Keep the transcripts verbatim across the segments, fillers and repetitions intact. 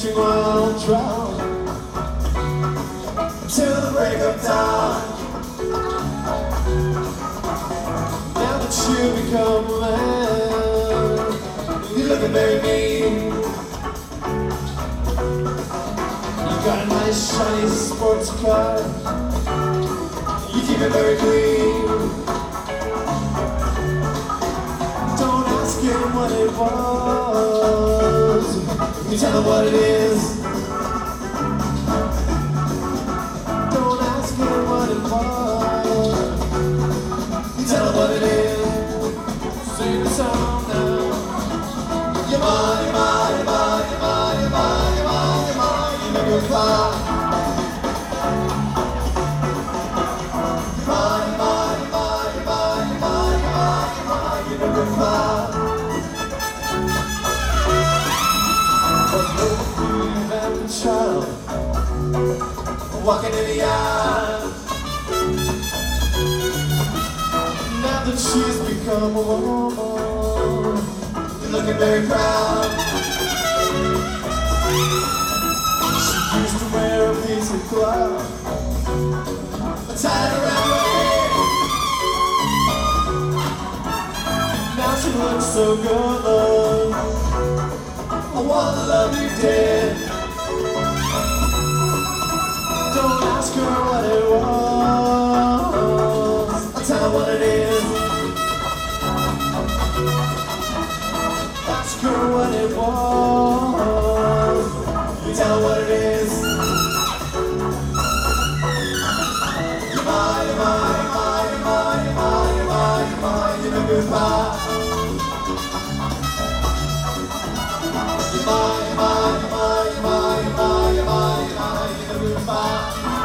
catching wild trout till the break of dawn. Now that you become a man, you're looking very mean. You got a nice shiny sports car, you keep it very clean. Don't ask him what it was, you tell him what it is. Don't ask him what it was, you tell him what it is. Sing the song now. Your money, money, money, money, money, money, money, you never fly. Money, money, money, money, money, money, money, you never fly. But look who you have the child walking in the aisle. Now that she's become a woman, you're looking very proud. She used to wear a piece of cloth tied around her head. Now she looks so good, I wanna love you dead. Don't ask her what it was, I'll tell her what it is. Ask her what it was, you tell her what it is. You're mine, you're mine, mine, mine, mine, mine, mine, you're no goodbye. You're mine, mine, mine, mine, mine, mine, mine, you're no goodbye.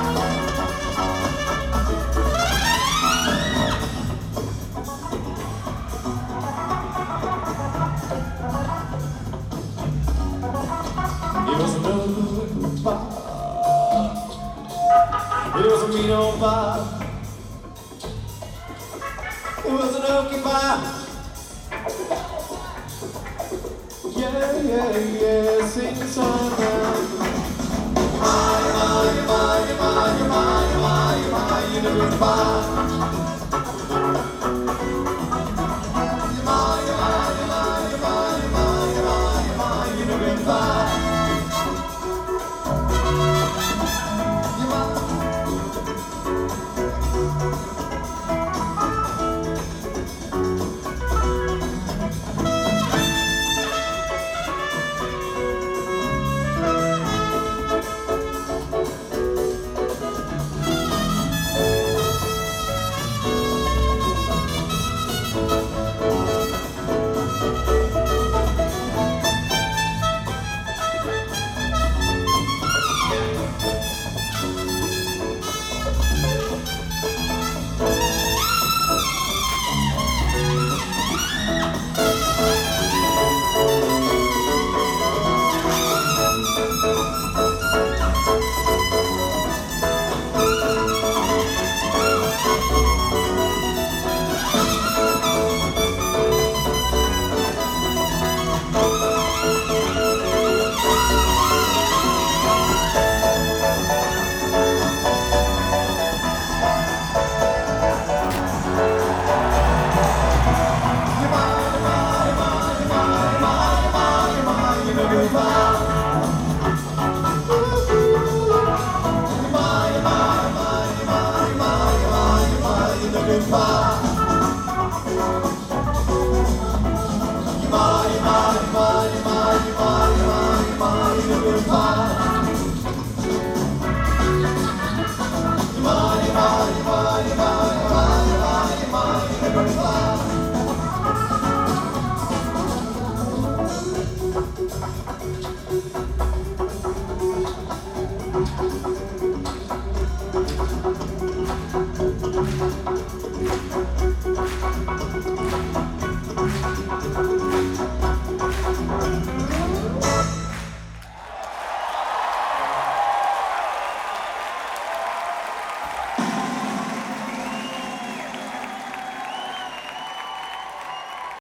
It was a no goodbye. It was a mean old bar. It was an oaky bar. Yeah, yeah, yeah, sing the song now. My, my, my, my, my, my, my, you know it's bar. My, my, my, my, my, my, my, you know it's bar. Thank you.